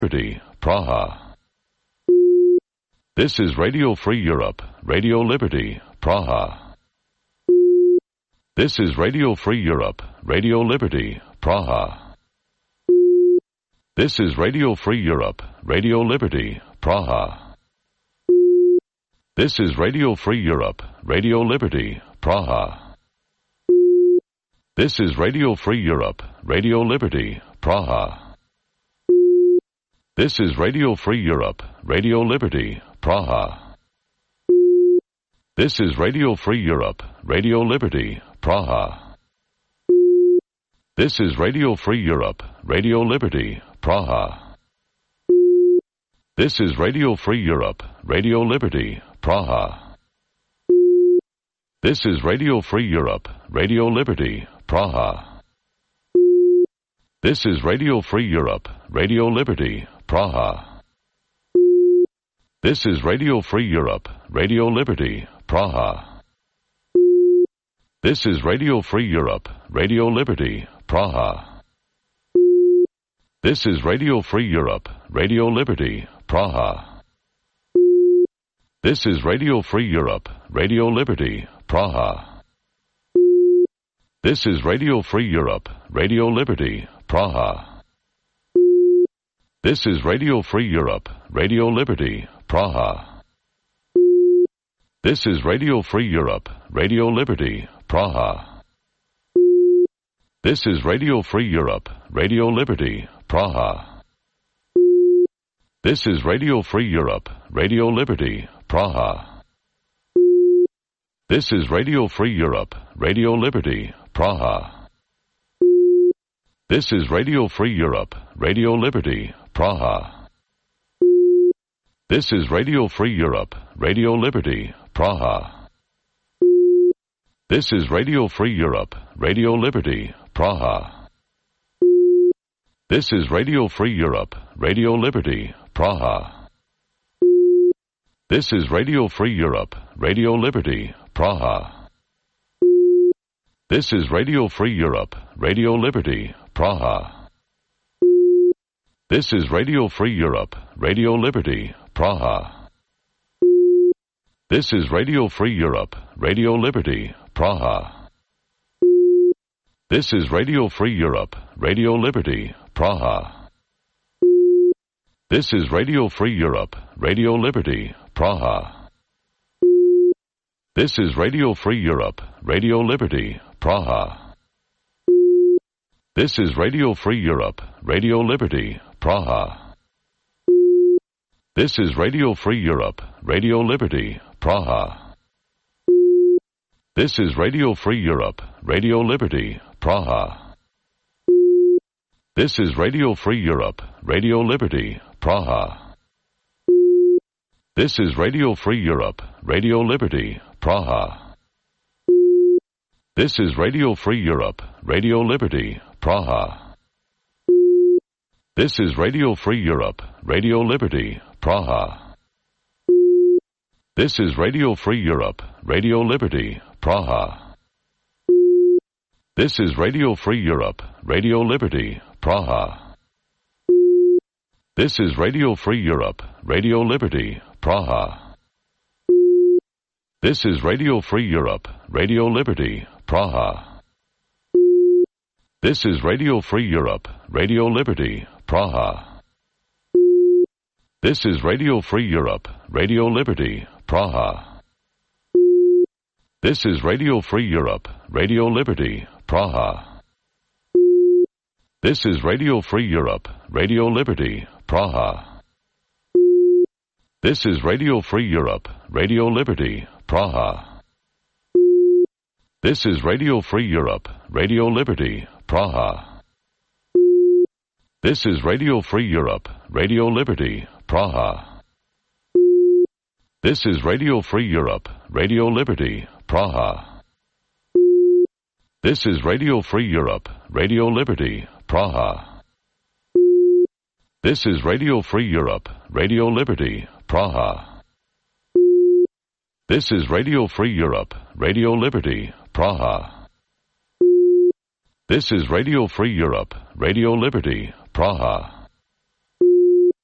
Liberty, Praha. This is Radio Free Europe, Radio Liberty, Praha. This is Radio Free Europe, Radio Liberty, Praha. This is Radio Free Europe, Radio Liberty, Praha. This is Radio Free Europe, Radio Liberty, Praha. This is Radio Free Europe, Radio Liberty, Praha. This is Radio Free Europe, Radio Liberty, Praha. This is Radio Free Europe, Radio Liberty, Praha. This is Radio Free Europe, Radio Liberty, Praha. This is Radio Free Europe, Radio Liberty, Praha. This is Radio Free Europe, Radio Liberty, Praha. This is Radio Free Europe, Radio Liberty, Praha. This is Radio Free Europe, Radio Liberty, Praha. This is Radio Free Europe, Radio Liberty, Praha. This is Radio Free Europe, Radio Liberty, Praha. This is Radio Free Europe, Radio Liberty, Praha. This is Radio Free Europe, Radio Liberty, Praha. This is Radio Free Europe, Radio Liberty, Praha. This is Radio Free Europe, Radio Liberty, Praha. This is Radio Free Europe, Radio Liberty, Praha. This is Radio Free Europe, Radio Liberty, Praha. This is Radio Free Europe, Radio Liberty, Praha. This is Radio Free Europe, Radio Liberty, Praha. This is Radio Free Europe, Radio Liberty, Praha. This is Radio Free Europe, Radio Liberty, Praha. This is Radio Free Europe, Radio Liberty, Praha. This is Radio Free Europe, Radio Liberty, Praha. This is Radio Free Europe, Radio Liberty, Praha. This is Radio Free Europe, Radio Liberty, Praha. This is Radio Free Europe, Radio Liberty, Praha. This is Radio Free Europe, Radio Liberty, Praha. This is Radio Free Europe, Radio Liberty, Praha. This is Radio Free Europe, Radio Liberty, Praha. This is Radio Free Europe, Radio Liberty, Praha. This is Radio Free Europe, Radio Liberty, Praha. This is Radio Free Europe, Radio Liberty, Praha. This is Radio Free Europe, Radio Liberty, Praha. This is Radio Free Europe, Radio Liberty, Praha. This is Radio Free Europe, Radio Liberty, Praha. This is Radio Free Europe, Radio Liberty, Praha. This is Radio Free Europe, Radio Liberty, Praha. This is Radio Free Europe, Radio Liberty, Praha. This is Radio Free Europe, Radio Liberty, Praha. This is Radio Free Europe, Radio Liberty, Praha. This is Radio Free Europe, Radio Liberty, Praha. This is Radio Free Europe, Radio Liberty, Praha. This is Radio Free Europe, Radio Liberty, Praha. This is Radio Free Europe, Radio Liberty, Praha. This is Radio Free Europe, Radio Liberty, Praha. This is Radio Free Europe, Radio Liberty, Praha. This is Radio Free Europe, Radio Liberty, Praha. This is Radio Free Europe, Radio Liberty, Praha. This is Radio Free Europe, Radio Liberty, Praha. This is Radio Free Europe, Radio Liberty, Praha. This is Radio Free Europe, Radio Liberty, Praha. This is Radio Free Europe, Radio Liberty, Praha.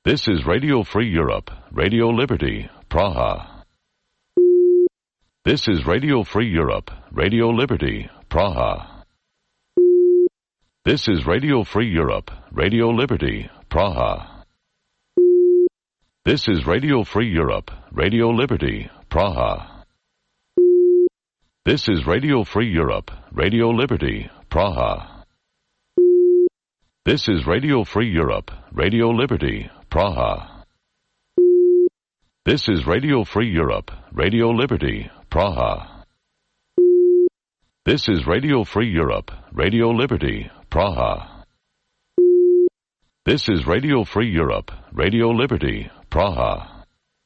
This is Radio Free Europe, Radio Liberty, Praha. This is Radio Free Europe, Radio Liberty, Praha. This is Radio Free Europe, Radio Liberty, Praha. This is Radio Free Europe, Radio Liberty, Praha. This is Radio Free Europe, Radio Liberty, Praha. This is Radio Free Europe, Radio Liberty, Praha. This is Radio Free Europe, Radio Liberty, Praha. This is Radio Free Europe, Radio Liberty, Praha. This is Radio Free Europe, Radio Liberty, Praha.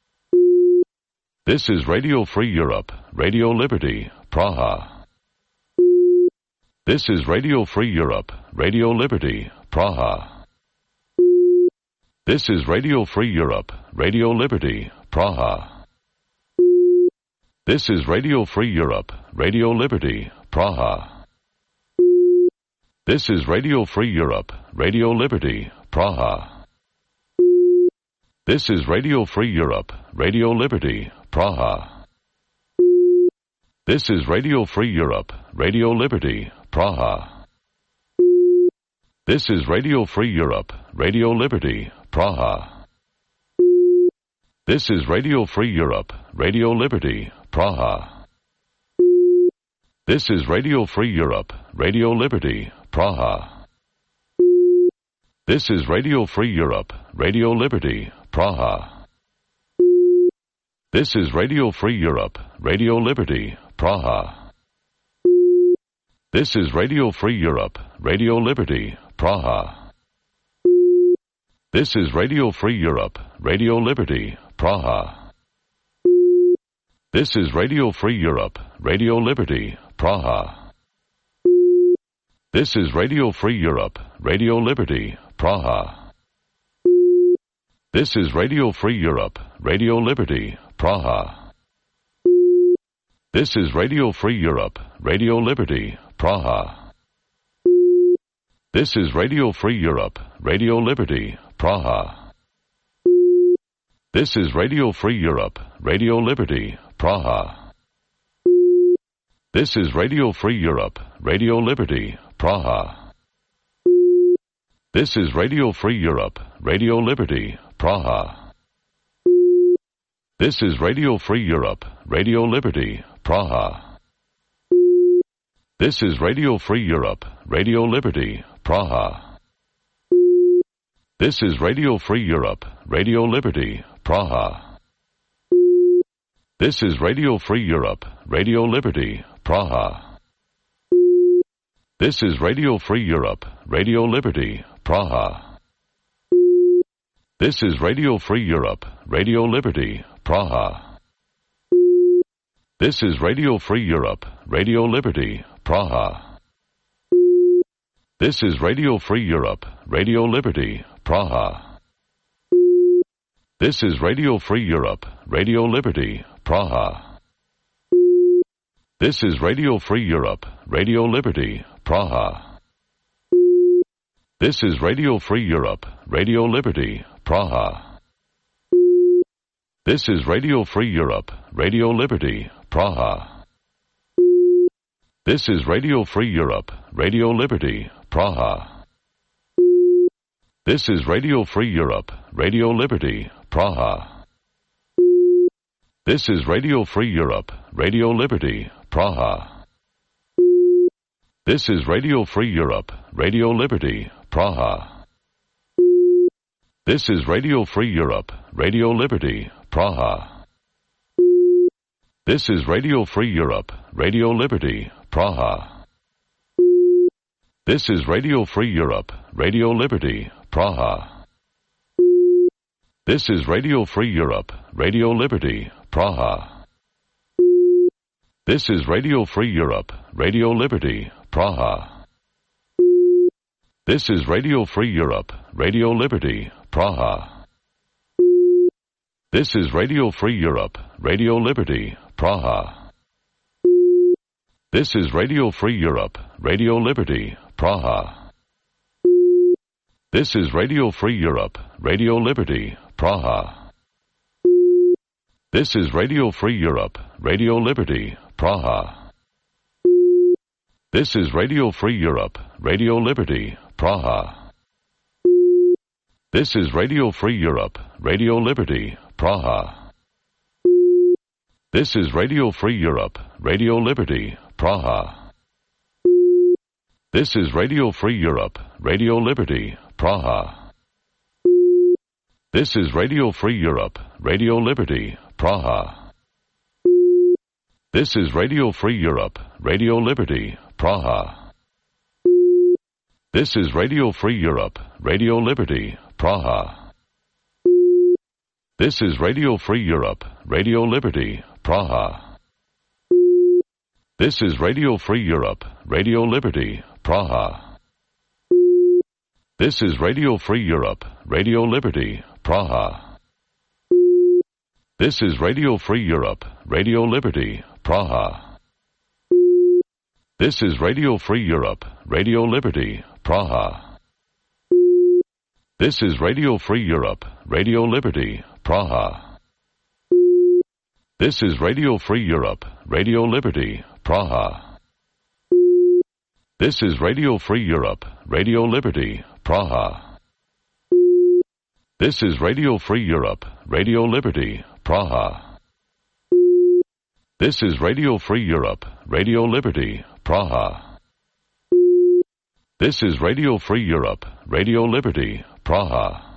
This is Radio Free Europe, Radio Liberty, Praha. This is Radio Free Europe, Radio Liberty, Praha. This is Radio Free Europe, Radio Liberty, Praha. This is Radio Free Europe, Radio Liberty, Praha. This is Radio Free Europe, Radio Liberty, Praha. This is Radio Free Europe, Radio Liberty, Praha. This is Radio Free Europe, Radio Liberty, Praha. This is Radio Free Europe, Radio Liberty, Praha. This is Radio Free Europe, Radio Liberty, Praha. This is Radio Free Europe, Radio Liberty, Praha. This is Radio Free Europe, Radio Liberty, Praha. This is Radio Free Europe, Radio Liberty, Praha. This is Radio Free Europe, Radio Liberty, Praha. This is Radio Free Europe, Radio Liberty, Praha. This is Radio Free Europe, Radio Liberty, Praha. This is Radio Free Europe, Radio Liberty, Praha. This is Radio Free Europe, Radio Liberty, Praha. This is Radio Free Europe, Radio Liberty, Praha. This is Radio Free Europe, Radio Liberty, Praha. This is Radio Free Europe, Radio Liberty, Praha. This is Radio Free Europe, Radio Liberty, Praha. This is Radio Free Europe, Radio Liberty, Praha. This is Radio Free Europe, Radio Liberty, Praha. This is Radio Free Europe, Radio Liberty, Praha. This is Radio Free Europe, Radio Liberty, Praha. This is Radio Free Europe, Radio Liberty, Praha. This is Radio Free Europe, Radio Liberty, Praha. This is Radio Free Europe, Radio Liberty, Praha. This is Radio Free Europe, Radio Liberty, Praha. This is Radio Free Europe, Radio Liberty, Praha. This is Radio Free Europe, Radio Liberty, Praha. This is Radio Free Europe, Radio Liberty, Praha. This is Radio Free Europe, Radio Liberty, Praha. This is Radio Free Europe, Radio Liberty, Praha. This is Radio Free Europe, Radio Liberty, Praha. This is Radio Free Europe, Radio Liberty, Praha. This is Radio Free Europe, Radio Liberty, Praha. This is Radio Free Europe, Radio Liberty, Praha. This is Radio Free Europe, Radio Liberty, Praha. This is Radio Free Europe, Radio Liberty, Praha. This is Radio Free Europe, Radio Liberty, Praha. This is Radio Free Europe, Radio Liberty, Praha. This is Radio Free Europe, Radio Liberty, Praha. This is Radio Free Europe, Radio Liberty, Praha. This is Radio Free Europe, Radio Liberty, Praha. This is Radio Free Europe, Radio Liberty, Praha. This is Radio Free Europe, Radio Liberty, Praha. This is Radio Free Europe, Radio Liberty, Praha. This is Radio Free Europe, Radio Liberty, Praha. This is Radio Free Europe, Radio Liberty, Praha. This is Radio Free Europe, Radio Liberty, Praha. This is Radio Free Europe, Radio Liberty, Praha. This is Radio Free Europe, Radio Liberty, Praha. This is Radio Free Europe, Radio Liberty, Praha. This is Radio Free Europe, Radio Liberty, Praha. This is Radio Free Europe, Radio Liberty, Praha. This is Radio Free Europe, Radio Liberty, Praha. This is Radio Free Europe, Radio Liberty, Praha. This is Radio Free Europe, Radio Liberty, Praha. This is Radio Free Europe, Radio Liberty, Praha. This is Radio Free Europe, Radio Liberty, Praha. This is Radio Free Europe, Radio Liberty, Praha. This is Radio Free Europe, Radio Liberty, Praha. This is Radio Free Europe, Radio Liberty, Praha. This is Radio Free Europe, Radio Liberty, Praha. This is Radio Free Europe, Radio Liberty, Praha.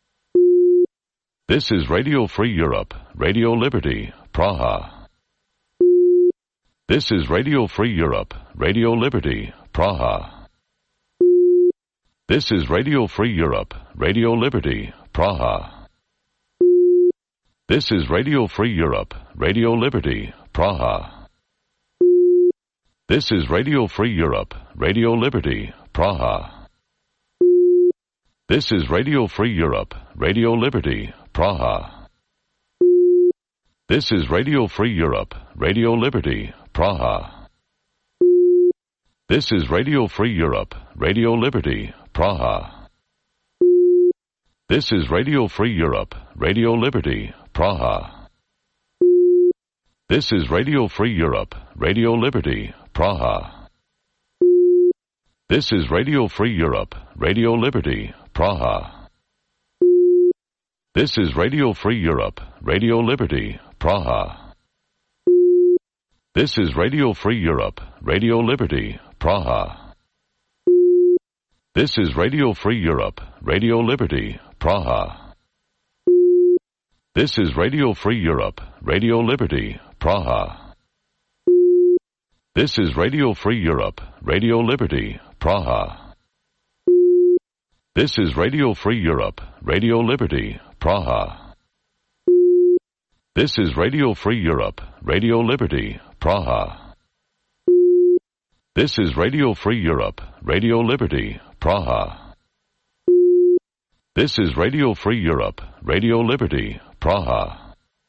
This is Radio Free Europe, Radio Liberty, Praha. This is Radio Free Europe, Radio Liberty, Praha. This is Radio Free Europe, Radio Liberty, Praha. This is Radio Free Europe, Radio Liberty, Praha. This is Radio Free Europe, Radio Liberty, Praha. This is Radio Free Europe, Radio Liberty, Praha. This is Radio Free Europe, Radio Liberty, Praha. This is Radio Free Europe, Radio Liberty, Praha. This is Radio Free Europe, Radio Liberty, Praha. This is Radio Free Europe, Radio Liberty, Praha. This is Radio Free Europe, Radio Liberty, Praha. This is Radio Free Europe, Radio Liberty, Praha. This is Radio Free Europe, Radio Liberty, Praha. This is Radio Free Europe, Radio Liberty, Praha. This is Radio Free Europe, Radio Liberty, Praha. This is Radio Free Europe, Radio Liberty, Praha. This is Radio Free Europe, Radio Liberty, Praha. This is Radio Free Europe, Radio Liberty, Praha. This is Radio Free Europe, Radio Liberty, Praha. This is Radio Free Europe, Radio Liberty, Praha.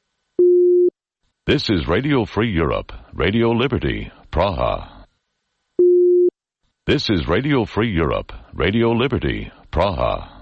This is Radio Free Europe, Radio Liberty, Praha. This is Radio Free Europe, Radio Liberty, Praha.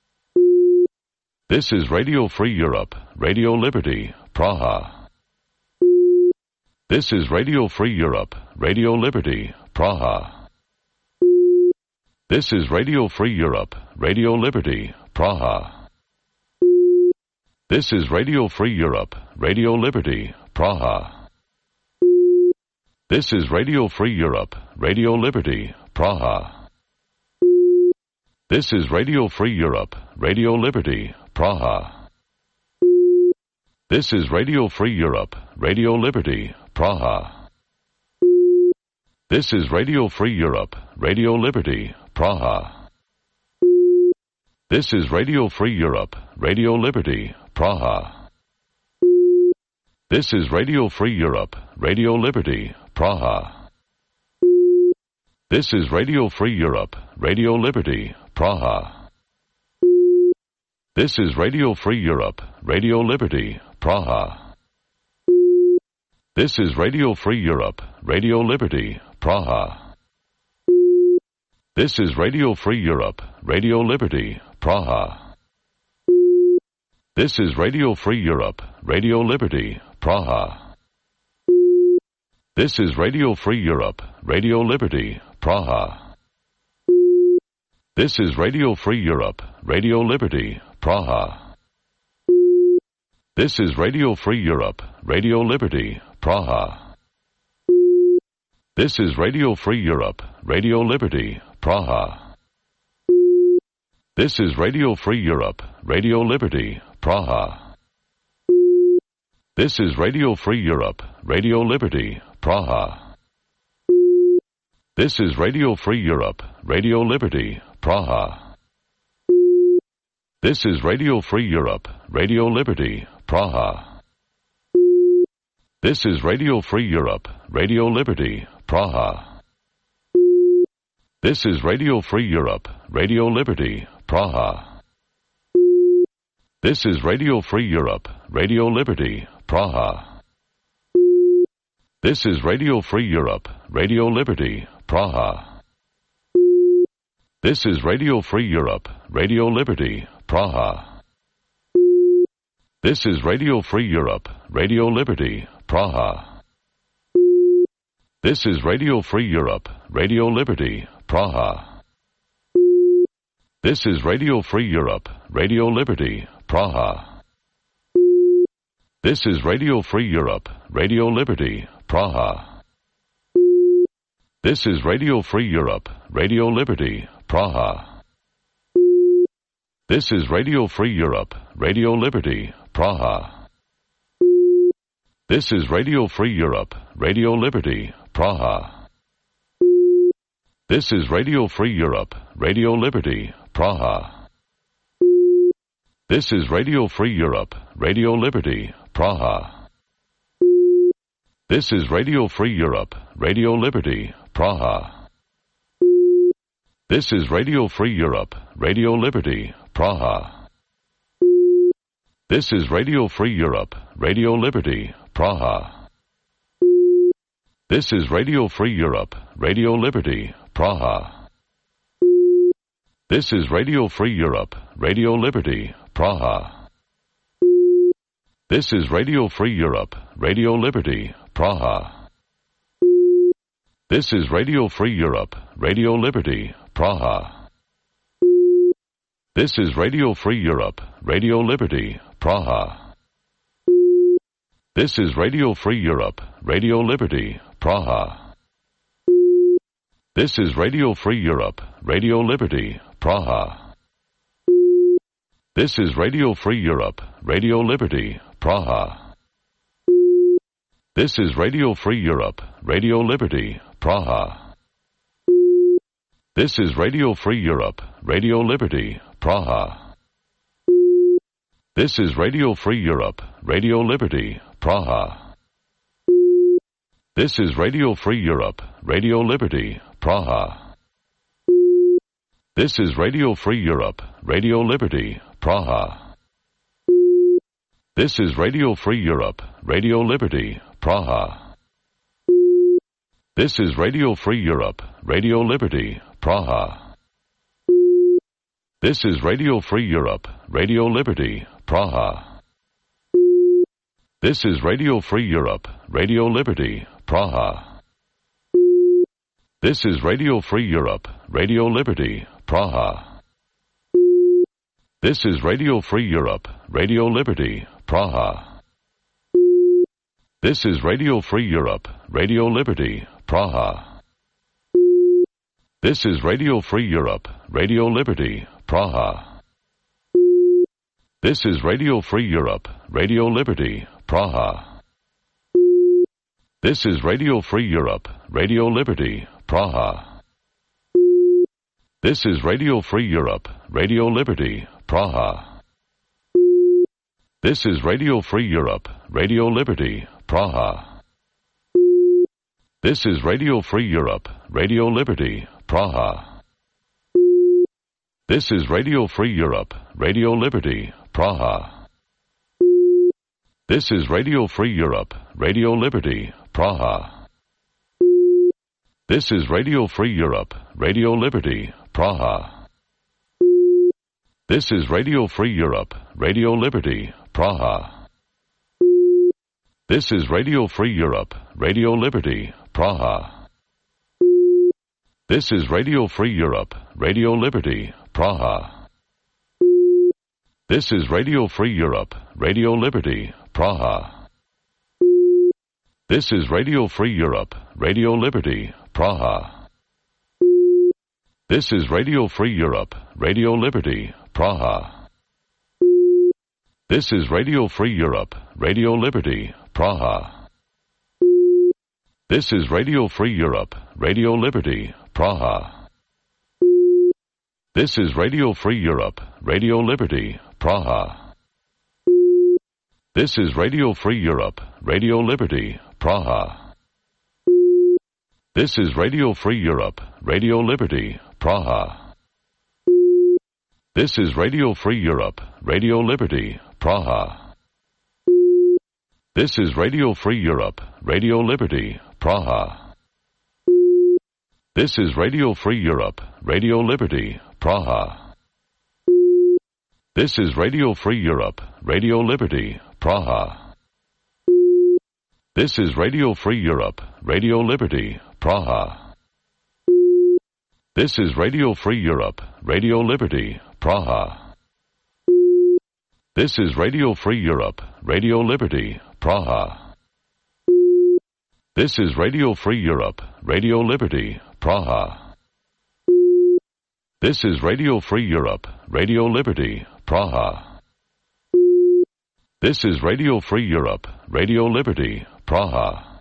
This is Radio Free Europe, Radio Liberty, Praha. This is Radio Free Europe, Radio Liberty, Praha. This is Radio Free Europe, Radio Liberty, Praha. This is Radio Free Europe, Radio Liberty, Praha. This is Radio Free Europe, Radio Liberty, Praha. This is Radio Free Europe, Radio Liberty, Praha. This is Radio Free Europe, Radio Liberty, Praha. This is Radio Free Europe, Radio Liberty, Praha. This is Radio Free Europe, Radio Liberty, Praha. This is Radio Free Europe, Radio Liberty, Praha. This is Radio Free Europe, Radio Liberty, Praha. This is Radio Free Europe, Radio Liberty, Praha. This is Radio Free Europe, Radio Liberty, Praha. This is Radio Free Europe, Radio Liberty, Praha. This is Radio Free Europe, Radio Liberty, Praha. This is Radio Free Europe, Radio Liberty, Praha. This is Radio Free Europe, Radio Liberty, Praha. This is Radio Free Europe, Radio Liberty, Praha. This is Radio Free Europe, Radio Liberty, Praha. This is Radio Free Europe, Radio Liberty, Praha. This is Radio Free Europe, Radio Liberty, Praha. This is Radio Free Europe, Radio Liberty, Praha. This is Radio Free Europe, Radio Liberty, Praha. This is Radio Free Europe, Radio Liberty, Praha. This is Radio Free Europe, Radio Liberty, Praha. This is Radio Free Europe, Radio Liberty, Praha. This is Radio Free Europe, Radio Liberty, Praha. This is Radio Free Europe, Radio Liberty, Praha. This is Radio Free Europe, Radio Liberty, Praha. This is Radio Free Europe, Radio Liberty, Praha. This is Radio Free Europe, Radio Liberty, Praha. This is Radio Free Europe, Radio Liberty, Praha. This is Radio Free Europe, Radio Liberty, Praha. This is Radio Free Europe, Radio Liberty, Praha. This is Radio Free Europe, Radio Liberty, Praha. This is Radio Free Europe, Radio Liberty, Praha. This is Radio Free Europe, Radio Liberty, Praha. This is Radio Free Europe, Radio Liberty, Praha. This is Radio Free Europe, Radio Liberty, Praha. This is Radio Free Europe, Radio Liberty, Praha. This is Radio Free Europe, Radio Liberty, Praha. This is Radio Free Europe, Radio Liberty, Praha. This is Radio Free Europe, Radio Liberty, Praha. This is Radio Free Europe, Radio Liberty, Praha. This is Radio Free Europe, Radio Liberty, Praha. This is Radio Free Europe, Radio Liberty, Praha. This is Radio Free Europe, Radio Liberty, Praha. This is Radio Free Europe, Radio Liberty, Praha. This is Radio Free Europe, Radio Liberty, Praha. This is Radio Free Europe, Radio Liberty, Praha. This is Radio Free Europe, Radio Liberty, Praha. This is Radio Free Europe, Radio Liberty, Praha. This is Radio Free Europe, Radio Liberty, Praha. This is Radio Free Europe, Radio Liberty, Praha. This is Radio Free Europe, Radio Liberty, Praha. This is Radio Free Europe, Radio Liberty, Praha. This is Radio Free Europe, Radio Liberty, Praha. This is Radio Free Europe, Radio Liberty, Praha. This is Radio Free Europe, Radio Liberty, Praha. This is Radio Free Europe, Radio Liberty, Praha. This is Radio Free Europe, Radio Liberty, Praha. This is Radio Free Europe, Radio Liberty, Praha. This is Radio Free Europe, Radio Liberty, Praha. This is Radio Free Europe, Radio Liberty, Praha. This is Radio Free Europe, Radio Liberty, Praha. This is Radio Free Europe, Radio Liberty, Praha. This is Radio Free Europe, Radio Liberty, Praha. This is Radio Free Europe, Radio Liberty, Praha. This is Radio Free Europe, Radio Liberty, Praha. This is Radio Free Europe, Radio Liberty, Praha. This is Radio Free Europe, Radio Liberty, Praha. This is Radio Free Europe, Radio Liberty, Praha. This is Radio Free Europe, Radio Liberty, Praha. This is Radio Free Europe, Radio Liberty, Praha. This is Radio Free Europe, Radio Liberty, Praha. This is Radio Free Europe, Radio Liberty, Praha. This is Radio Free Europe, Radio Liberty, Praha. This is Radio Free Europe, Radio Liberty, Praha. This is Radio Free Europe, Radio Liberty, Praha. This is Radio Free Europe, Radio Liberty, Praha. This is Radio Free Europe, Radio Liberty, Praha. This is Radio Free Europe, Radio Liberty, Praha. This is Radio Free Europe, Radio Liberty, Praha. This is Radio Free Europe, Radio Liberty, Praha. This is Radio Free Europe, Radio Liberty, Praha. This is Radio Free Europe, Radio Liberty, Praha. This is Radio Free Europe, Radio Liberty, Praha. This is Radio Free Europe, Radio Liberty, Praha. This is Radio Free Europe, Radio Liberty, Praha. This is Radio Free Europe, Radio Liberty, Praha.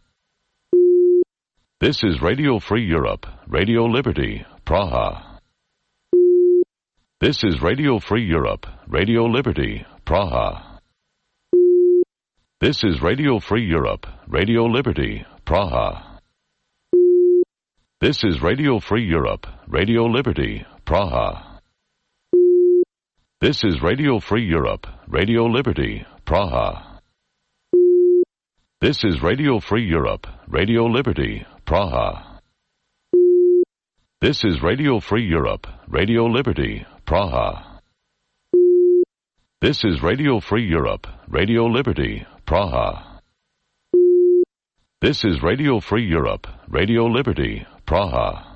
This is Radio Free Europe, Radio Liberty, Praha. This is Radio Free Europe, Radio Liberty, Praha. This is Radio Free Europe, Radio Liberty, Praha. This is Radio Free Europe, Radio Liberty, Praha. This is Radio Free Europe, Radio Liberty, Praha. This is Radio Free Europe, Radio Liberty, Praha. This is Radio Free Europe, Radio Liberty, Praha. This is Radio Free Europe, Radio Liberty, Praha. This is Radio Free Europe, Radio Liberty, Praha.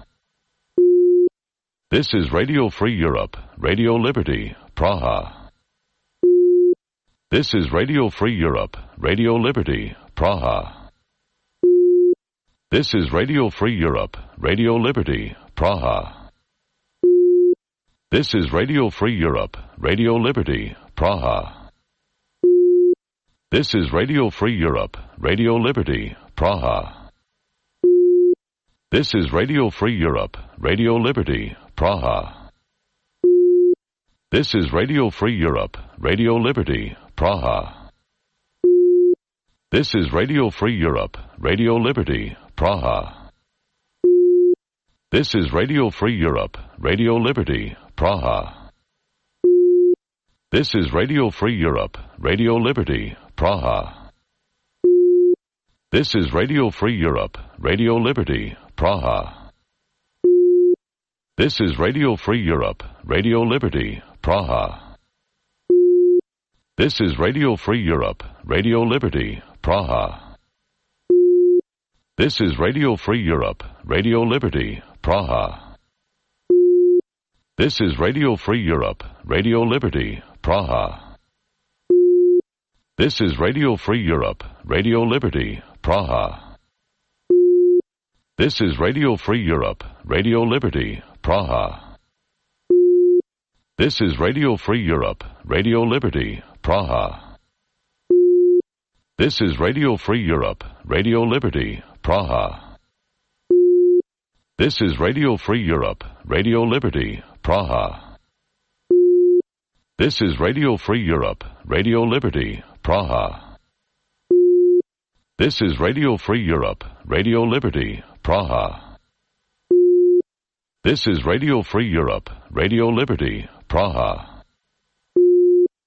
This is Radio Free Europe, Radio Liberty, Praha. This is Radio Free Europe, Radio Liberty, Praha. This is Radio Free Europe, Radio Liberty, Praha. This is Radio Free Europe, Radio Liberty, Praha. This is Radio Free Europe, Radio Liberty, Praha. This is Radio Free Europe, Radio Liberty, Praha. This is Radio Free Europe, Radio Liberty, Praha. This is Radio Free Europe, Radio Liberty, Praha. This is Radio Free Europe, Radio Liberty, Praha. This is Radio Free Europe, Radio Liberty, Praha. This is Radio Free Europe, Radio Liberty, Praha. This is Radio Free Europe, Radio Liberty, Praha. This is Radio Free Europe, Radio Liberty, Praha. This is Radio Free Europe, Radio Liberty, Praha. This is Radio Free Europe, Radio Liberty, Praha. This is Radio Free Europe, Radio Liberty, Praha. This is Radio Free Europe, Radio Liberty, Praha. This is Radio Free Europe, Radio Liberty, Praha. This is Radio Free Europe, Radio Liberty, Praha. This is Radio Free Europe, Radio Liberty, Praha. This is Radio Free Europe, Radio Liberty, Praha. This is Radio Free Europe, Radio Liberty, Praha. This is Radio Free Europe, Radio Liberty, Praha.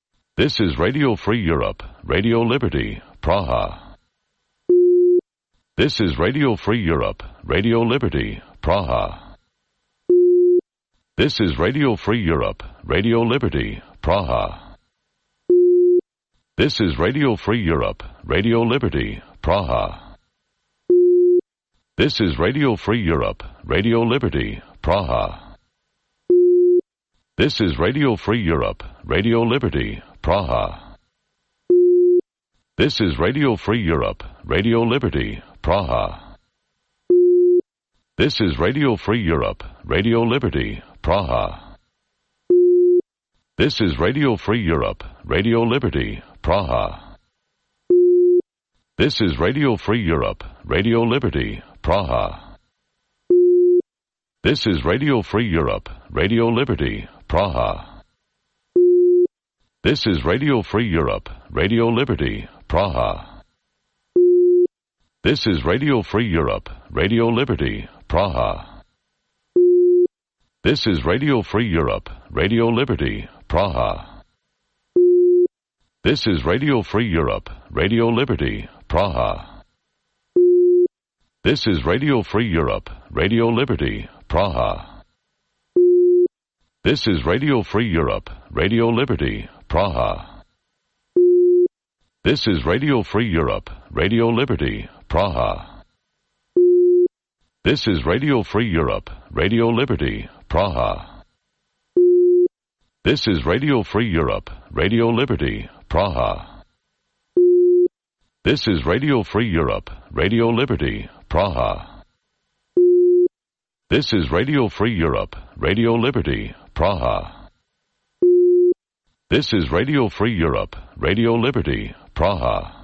This is Radio Free Europe, Radio Liberty, Praha. This is Radio Free Europe, Radio Liberty, Praha. This is Radio Free Europe, Radio Liberty, Praha. This is Radio Free Europe, Radio Liberty, Praha. This is Radio Free Europe, Radio Liberty, Praha. This is Radio Free Europe, Radio Liberty, Praha. This is Radio Free Europe, Radio Liberty, Praha. This is Radio Free Europe, Radio Liberty, Praha. This is Radio Free Europe, Radio Liberty, Praha. This is Radio Free Europe, Radio Liberty, Praha. This is Radio Free Europe, Radio Liberty, Praha. This is Radio Free Europe, Radio Liberty, Praha. This is Radio Free Europe, Radio Liberty, Praha. This is Radio Free Europe, Radio Liberty, Praha. This is Radio Free Europe, Radio Liberty, Praha. This is Radio Free Europe, Radio Liberty, Praha. This is Radio Free Europe, Radio Liberty, Praha. This is Radio Free Europe, Radio Liberty, Praha. This is Radio Free Europe, Radio Liberty, Praha. This is Radio Free Europe, Radio Liberty, Praha. This is Radio Free Europe, Radio Liberty, Praha. This is Radio Free Europe, Radio Liberty, Praha. This is Radio Free Europe, Radio Liberty, Praha.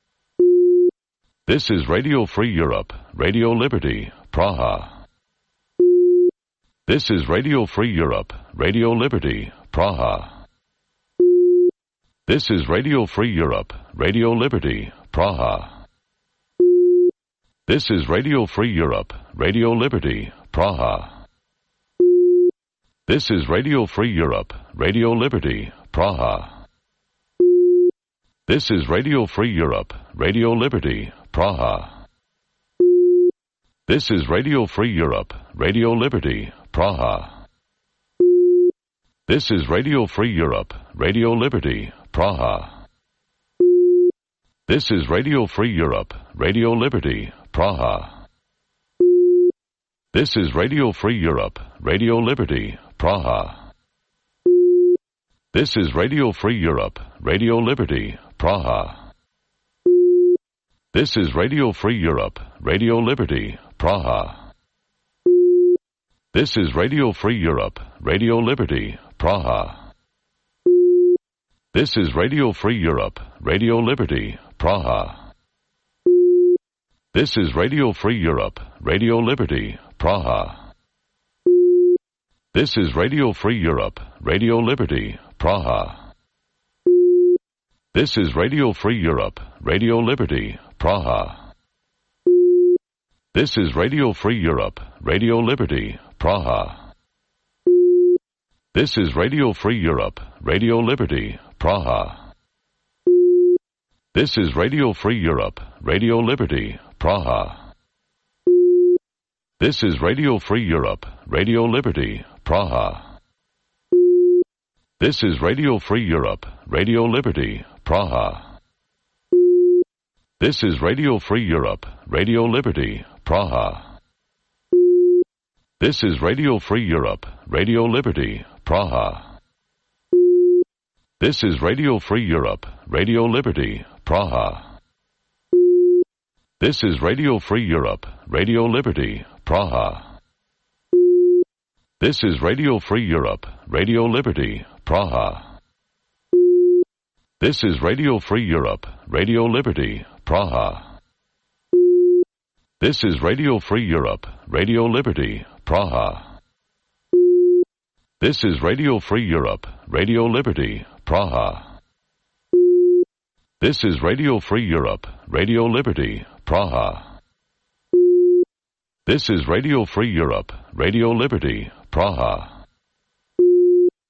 This is Radio Free Europe, Radio Liberty, Praha. This is Radio Free Europe, Radio Liberty, Praha. This is Radio Free Europe, Radio Liberty, Praha. This is Radio Free Europe, Radio Liberty, Praha. This is Radio Free Europe, Radio Liberty, Praha. This is Radio Free Europe, Radio Liberty, Praha. This is Radio Free Europe, Radio Liberty, Praha. This is Radio Free Europe, Radio Liberty, Praha. This is Radio Free Europe, Radio Liberty, Praha. This is Radio Free Europe, Radio Liberty, Praha. This is Radio Free Europe, Radio Liberty, Praha. This is Radio Free Europe, Radio Liberty, Praha. This is Radio Free Europe, Radio Liberty, Praha. This is Radio Free Europe, Radio Liberty, Praha. This is Radio Free Europe, Radio Liberty, Praha. This is Radio Free Europe, Radio Liberty, Praha. This is Radio Free Europe, Radio Liberty, Praha. This is Radio Free Europe, Radio Liberty, Praha. This is Radio Free Europe, Radio Liberty, Praha. This is Radio Free Europe, Radio Liberty, Praha. This is Radio Free Europe, Radio Liberty, Praha. This is Radio Free Europe, Radio Liberty, Praha. This is Radio Free Europe, Radio Liberty, Praha. This is Radio Free Europe, Radio Liberty, Praha. This is Radio Free Europe, Radio Liberty, Praha. This is Radio Free Europe, Radio Liberty, Praha. This is Radio Free Europe, Radio Liberty, Praha. This is Radio Free Europe, Radio Liberty, Praha. This is Radio Free Europe, Radio Liberty, Praha. This is Radio Free Europe, Radio Liberty, Praha. This is Radio Free Europe, Radio Liberty, Praha. This is Radio Free Europe, Radio Liberty, Praha.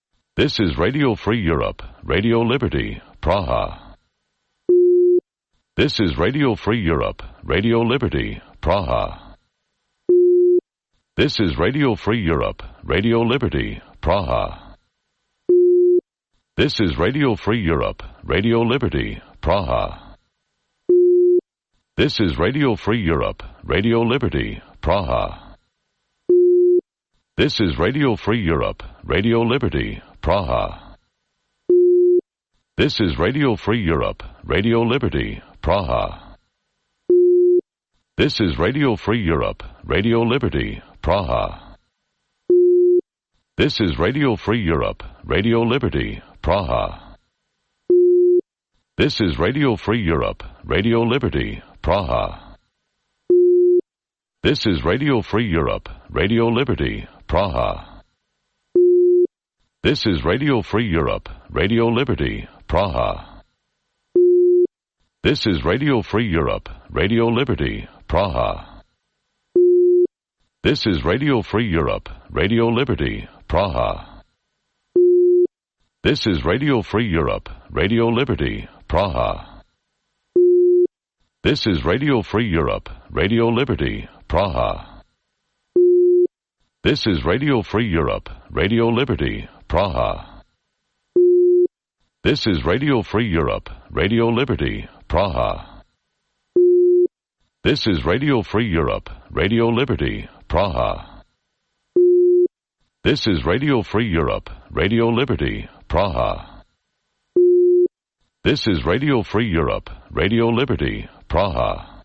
This is Radio Free Europe, Radio Liberty, Praha. This is Radio Free Europe, Radio Liberty, Praha. This is Radio Free Europe, Radio Liberty, Praha. This is Radio Free Europe, Radio Liberty, Praha. This is Radio Free Europe, Radio Liberty, Praha. This is Radio Free Europe, Radio Liberty, Praha. This is Radio Free Europe, Radio Liberty, Praha. This is Radio Free Europe, Radio Liberty, Praha. This is Radio Free Europe, Radio Liberty, Praha. This is Radio Free Europe, Radio Liberty, Praha. This is Radio Free Europe, Radio Liberty, Praha. This is Radio Free Europe, Radio Liberty, Praha. This is Radio Free Europe, Radio Liberty, Praha. This is Radio Free Europe, Radio Liberty, Praha. This is Radio Free Europe, Radio Liberty, Praha. This is Radio Free Europe, Radio Liberty, Praha. This is Radio Free Europe, Radio Liberty, Praha. This is Radio Free Europe, Radio Liberty, Praha. This is Radio Free Europe, Radio Liberty, Praha. This is Radio Free Europe, Radio Liberty, Praha. This is Radio Free Europe, Radio Liberty, Praha.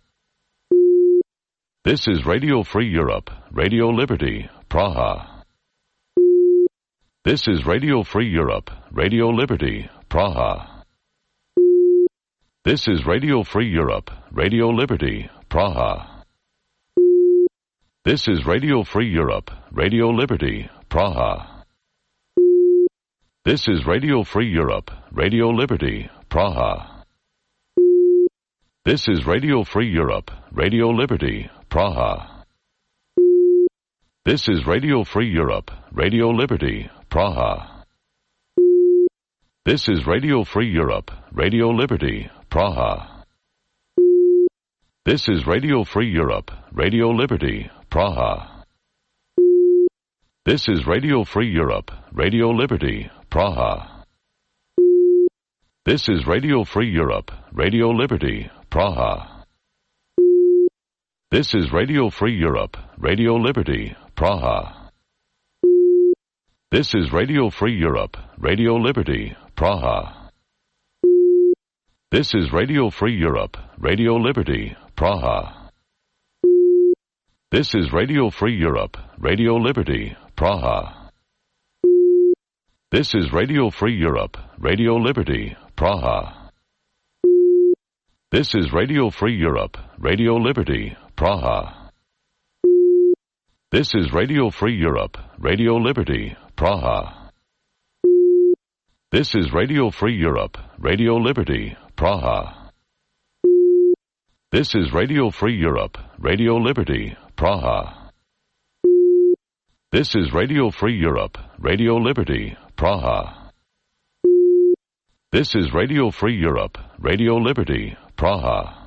This is Radio Free Europe, Radio Liberty, Praha. This is Radio Free Europe, Radio Liberty, Praha. This is Radio Free Europe, Radio Liberty, Praha. This is Radio Free Europe, Radio Liberty, Praha. This is Radio Free Europe, Radio Liberty, Praha. This is Radio Free Europe, Radio Liberty, Praha. This is Radio Free Europe, Radio Liberty, Praha. This is Radio Free Europe, Radio Liberty, Praha. This is Radio Free Europe, Radio Liberty, Praha. This is Radio Free Europe, Radio Liberty, Praha. This is Radio Free Europe, Radio Liberty, Praha. This is Radio Free Europe, Radio Liberty, Praha. This is Radio Free Europe, Radio Liberty, Praha. This is Radio Free Europe, Radio Liberty, Praha. This is Radio Free Europe, Radio Liberty, Praha. This is Radio Free Europe, Radio Liberty, Praha. This is Radio Free Europe, Radio Liberty, Praha. This is Radio Free Europe, Radio Liberty, Praha. This is Radio Free Europe, Radio Liberty, Praha. This is Radio Free Europe, Radio Liberty, Praha. This is Radio Free Europe, Radio Liberty, Praha. This is Radio Free Europe, Radio Liberty, Praha.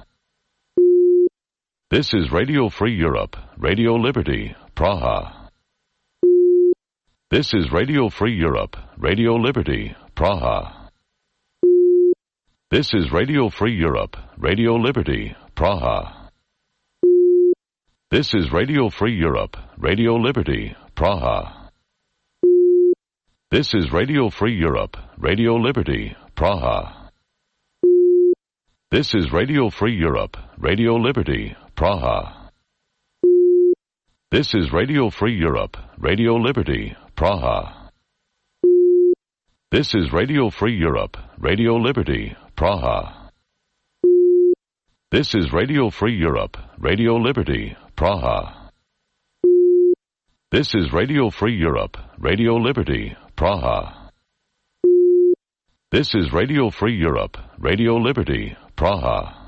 This is Radio Free Europe, Radio Liberty, Praha. This is Radio Free Europe, Radio Liberty, Praha. This is Radio Free Europe, Radio Liberty, Praha. This is Radio Free Europe, Radio Liberty, Praha. This is Radio Free Europe, Radio Liberty, Praha. This is Radio Free Europe, Radio Liberty, Praha. This is Radio Free Europe, Radio Liberty, Praha. This is Radio Free Europe, Radio Liberty, Praha. This is Radio Free Europe, Radio Liberty, Praha. This is Radio Free Europe, Radio Liberty, Praha. This is Radio Free Europe, Radio Liberty, Praha.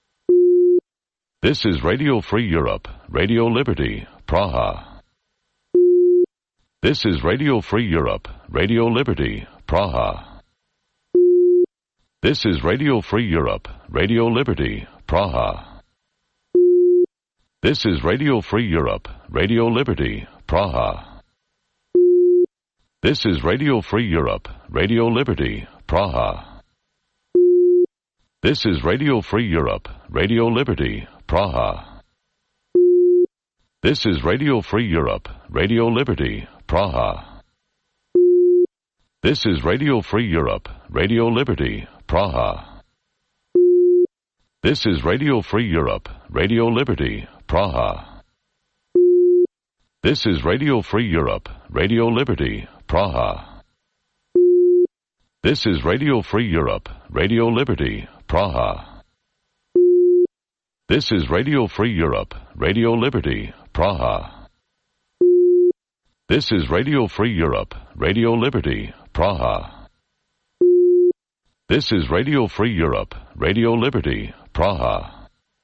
This is Radio Free Europe, Radio Liberty, Praha. This is Radio Free Europe, Radio Liberty, Praha. This is Radio Free Europe, Radio Liberty, Praha. This is Radio Free Europe, Radio Liberty, Praha. This is Radio Free Europe, Radio Liberty, Praha. This is Radio Free Europe, Radio Liberty, Praha. This is Radio Free Europe, Radio Liberty, Praha. This is Radio Free Europe, Radio Liberty, Praha. This is Radio Free Europe, Radio Liberty, Praha. This is Radio Free Europe, Radio Liberty, Praha. This is Radio Free Europe, Radio Liberty, Praha. This is Radio Free Europe, Radio Liberty, Praha. This is Radio Free Europe, Radio Liberty, Praha. This is Radio Free Europe, Radio Liberty, Praha.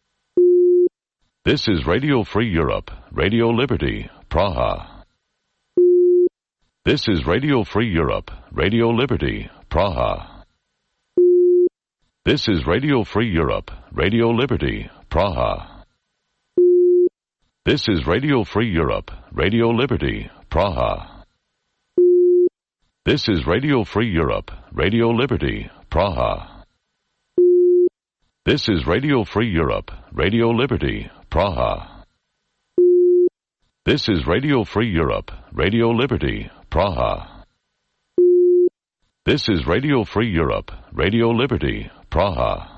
This is Radio Free Europe, Radio Liberty, Praha. This is Radio Free Europe, Radio Liberty, Praha. This is Radio Free Europe, Radio Liberty, Praha. This is Radio Free Europe, Radio Liberty, Praha. This is Radio Free Europe, Radio Liberty, Praha. This is Radio Free Europe, Radio Liberty, Praha. This is Radio Free Europe, Radio Liberty, Praha. This is Radio Free Europe, Radio Liberty, Praha.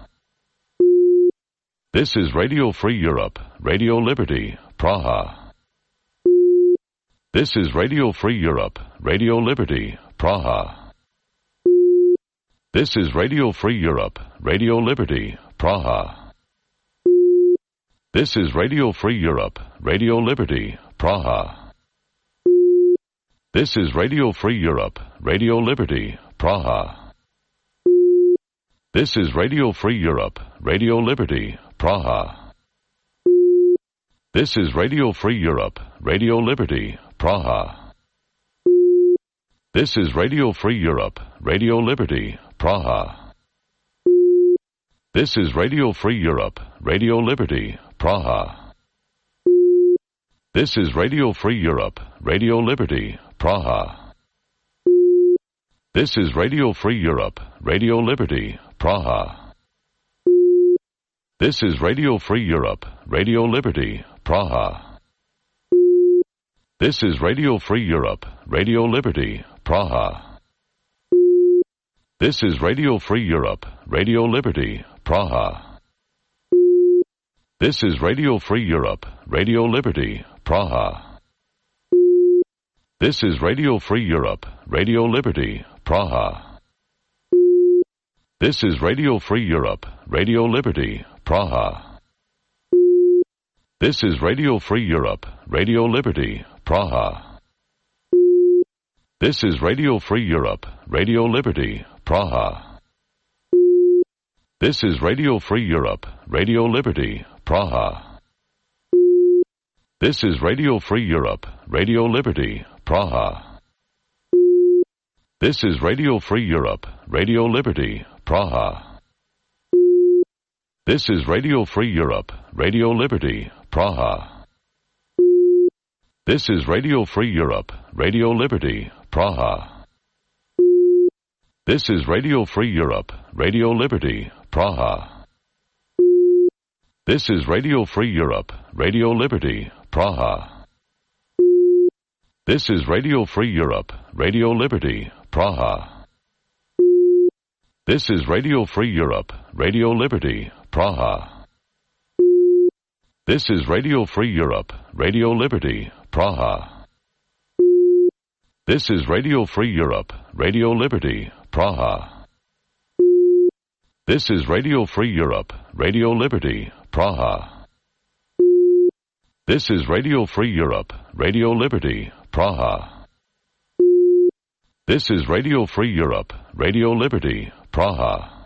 This is Radio Free Europe, Radio Liberty, Praha. This is Radio Free Europe, Radio Liberty, Praha. This is Radio Free Europe, Radio Liberty, Praha. This is Radio Free Europe, Radio Liberty, Praha. This is Radio Free Europe, Radio Liberty, Praha. This is Radio Free Europe, Radio Liberty, Praha. This is Radio Free Europe, Radio Liberty, Praha. This is Radio Free Europe, Radio Liberty, Praha. This is Radio Free Europe, Radio Liberty, Praha. This is Radio Free Europe, Radio Liberty, Praha. This is Radio Free Europe, Radio Liberty, Praha. This is Radio Free Europe, Radio Liberty, Praha. This is Radio Free Europe, Radio Liberty, Praha. This is Radio Free Europe, Radio Liberty, Praha. This is Radio Free Europe, Radio Liberty, Praha. This is Radio Free Europe, Radio Liberty, Praha. This is Radio Free Europe, Radio Liberty, Praha. This is Radio Free Europe, Radio Liberty, Praha. This is Radio Free Europe, Radio Liberty, Praha. This is Radio Free Europe, Radio Liberty, Praha. This is Radio Free Europe, Radio Liberty, Praha. This is Radio Free Europe, Radio Liberty, Praha. This is Radio Free Europe, Radio Liberty, Praha. This is Radio Free Europe, Radio Liberty, Praha. This is Radio Free Europe, Radio Liberty, Praha. This is Radio Free Europe, Radio Liberty, Praha. This is Radio Free Europe, Radio Liberty, Praha. This is Radio Free Europe, Radio Liberty, Praha. This is Radio Free Europe, Radio Liberty, Praha. This is Radio Free Europe, Radio Liberty, Praha. This is Radio Free Europe, Radio Liberty, Praha. This is Radio Free Europe, Radio Liberty, Praha. This is Radio Free Europe, Radio Liberty, Praha.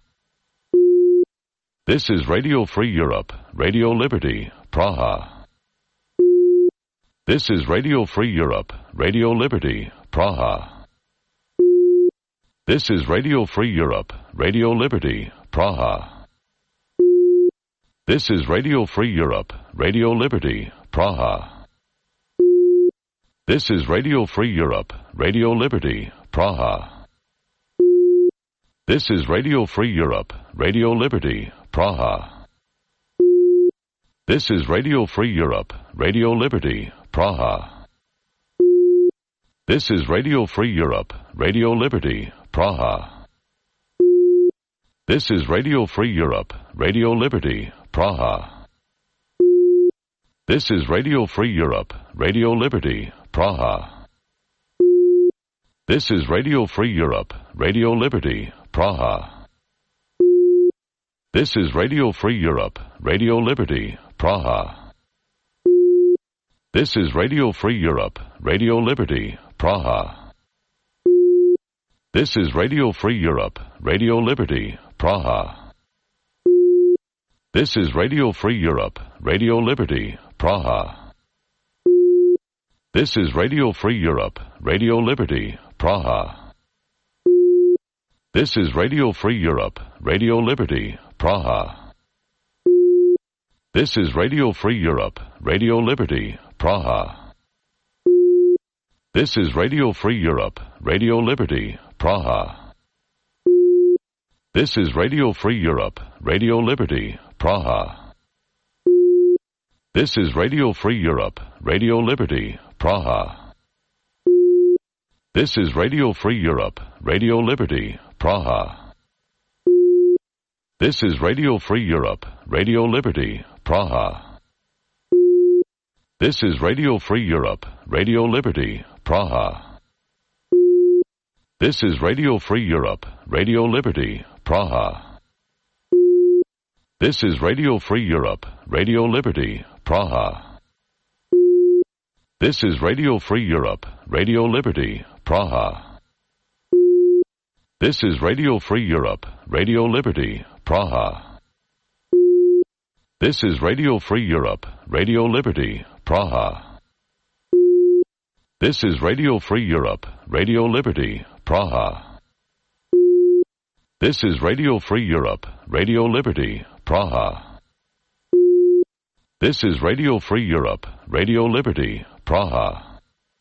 This is Radio Free Europe, Radio Liberty, Praha. This is Radio Free Europe, Radio Liberty, Praha. This is Radio Free Europe, Radio Liberty, Praha. This is Radio Free Europe, Radio Liberty, Praha. This is Radio Free Europe, Radio Liberty, Praha. This is Radio Free Europe, Radio Liberty, Praha. This is Radio Free Europe, Radio Liberty, Praha. This is Radio Free Europe, Radio Liberty, Praha. This is Radio Free Europe, Radio Liberty, Praha. This is Radio Free Europe, Radio Liberty, Praha. This is Radio Free Europe, Radio Liberty, Praha. This is Radio Free Europe, Radio Liberty, Praha. This is Radio Free Europe, Radio Liberty, Praha. This is Radio Free Europe, Radio Liberty, Praha. This is Radio Free Europe, Radio Liberty, Praha. This is Radio Free Europe, Radio Liberty, Praha. This is Radio Free Europe, Radio Liberty, Praha. This is Radio Free Europe, Radio Liberty, Praha. This is Radio Free Europe, Radio Liberty, Praha. This is Radio Free Europe, Radio Liberty, Praha. This is Radio Free Europe, Radio Liberty, Praha. This is Radio Free Europe, Radio Liberty, Praha. This is Radio Free Europe, Radio Liberty, Praha. This is Radio Free Europe, Radio Liberty, Praha. This is Radio Free Europe, Radio Liberty, Praha. This is Radio Free Europe, Radio Liberty, Praha. This is Radio Free Europe, Radio Liberty, Praha. This is Radio Free Europe, Radio Liberty, Praha. This is Radio Free Europe, Radio Liberty, Praha. This is Radio Free Europe, Radio Liberty, Praha. This is Radio Free Europe, Radio Liberty, Praha. This is Radio Free Europe, Radio Liberty, Praha.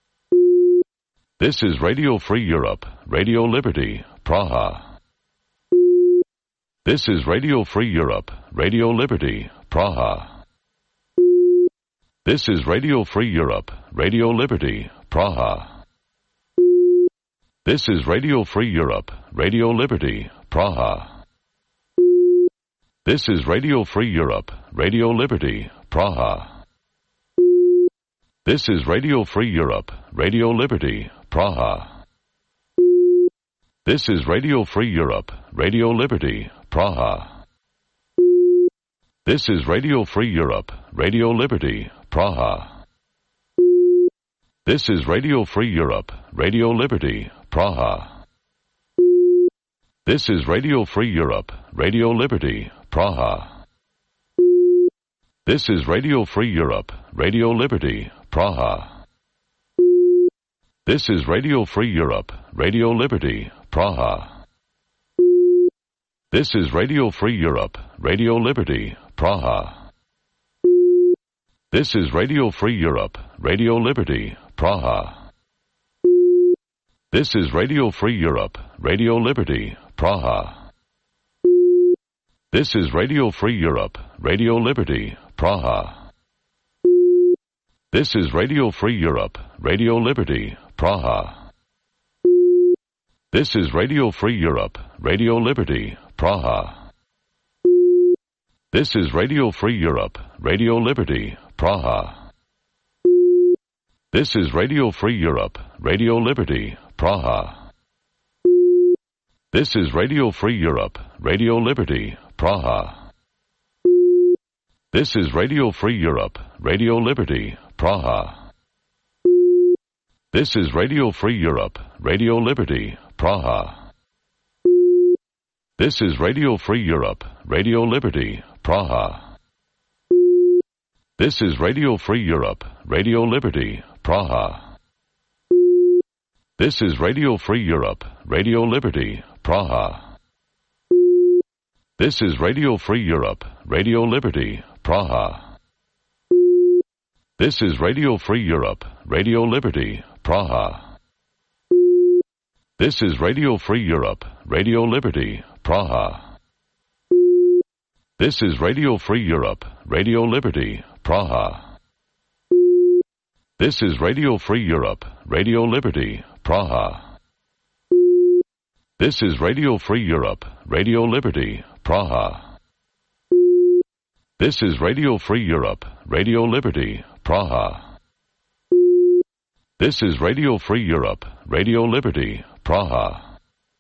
This is Radio Free Europe, Radio Liberty, Praha. This is Radio Free Europe, Radio Liberty, Praha. This is Radio Free Europe, Radio Liberty, Praha. This is Radio Free Europe, Radio Liberty, Praha. This is Radio Free Europe, Radio Liberty, Praha. This is Radio Free Europe, Radio Liberty, Praha. This is Radio Free Europe, Radio Liberty, Praha. This is Radio Free Europe, Radio Liberty, Praha. This is Radio Free Europe, Radio Liberty, Praha. This is Radio Free Europe, Radio Liberty, Praha. This is Radio Free Europe, Radio Liberty, Praha. This is Radio Free Europe, Radio Liberty, Praha. This is Radio Free Europe, Radio Liberty, Praha. This is Radio Free Europe, Radio Liberty, Praha. This is Radio Free Europe, Radio Liberty, Praha. This is Radio Free Europe, Radio Liberty, Praha. This is Radio Free Europe, Radio Liberty, Praha. This is Radio Free Europe, Radio Liberty, Praha. This is Radio Free Europe, Radio Liberty, Praha. This is Radio Free Europe, Radio Liberty, Praha. This is Radio Free Europe, Radio Liberty, Praha. This is Radio Free Europe, Radio Liberty, Praha. This is Radio Free Europe, Radio Liberty, Praha. This is Radio Free Europe, Radio Liberty, Praha. This is Radio Free Europe, Radio Liberty, Praha. This is Radio Free Europe, Radio Liberty, Praha. This is Radio Free Europe, Radio Liberty, Praha. This is Radio Free Europe, Radio Liberty, Praha. This is Radio Free Europe, Radio Liberty, Praha. This is Radio Free Europe, Radio Liberty, Praha. This is Radio Free Europe, Radio Liberty, Praha. This is Radio Free Europe, Radio Liberty, Praha. This is Radio Free Europe, Radio Liberty, Praha. This is Radio Free Europe, Radio Liberty, Praha.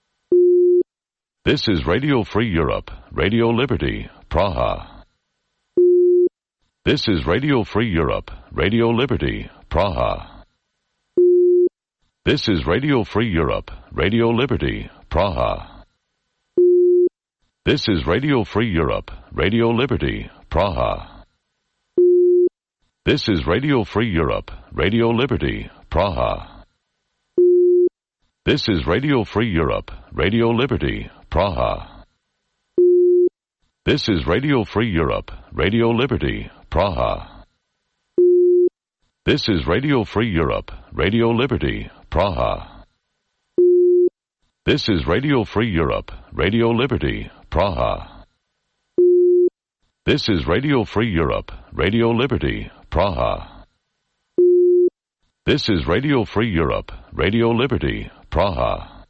This is Radio Free Europe, Radio Liberty, Praha. This is Radio Free Europe, Radio Liberty, Praha. This is Radio Free Europe, Radio Liberty, Praha. This is Radio Free Europe, Radio Liberty, Praha. This is Radio Free Europe, Radio Liberty, Praha. This is Radio Free Europe, Radio Liberty, Praha. This is Radio Free Europe, Radio Liberty, Praha. This is Radio Free Europe, Radio Liberty, Praha. This is Radio Free Europe, Radio Liberty, Praha. This is Radio Free Europe, Radio Liberty, Praha. This is Radio Free Europe, Radio Liberty, Praha.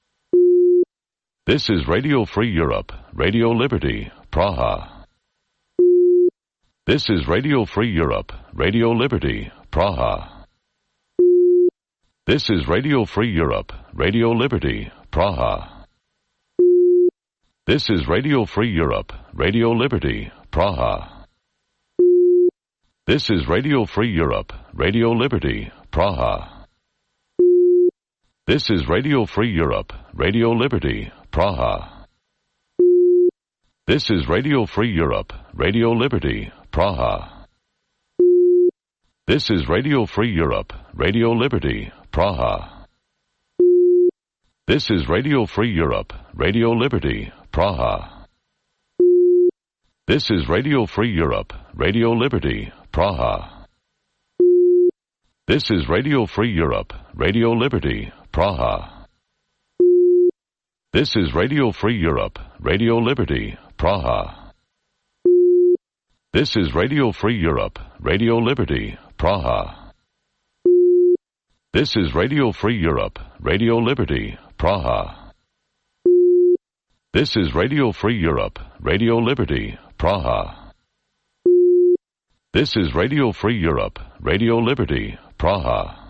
This is Radio Free Europe, Radio Liberty, Praha. This is Radio Free Europe, Radio Liberty, Praha. This is Radio Free Europe, Radio Liberty, Praha. This is Radio Free Europe, Radio Liberty, Praha. This is Radio Free Europe, Radio Liberty, Praha. This is Radio Free Europe, Radio Liberty, Praha. This is Radio Free Europe, Radio Liberty, Praha. This is Radio Free Europe, Radio Liberty, Praha. This is Radio Free Europe, Radio Liberty, Praha. This is Radio Free Europe, Radio Liberty, Praha. This is Radio Free Europe, Radio Liberty, Praha. This is Radio Free Europe, Radio Liberty, Praha. This is Radio Free Europe, Radio Liberty, Praha. This is Radio Free Europe, Radio Liberty, Praha. This is Radio Free Europe, Radio Liberty, Praha. This is Radio Free Europe, Radio Liberty, Praha.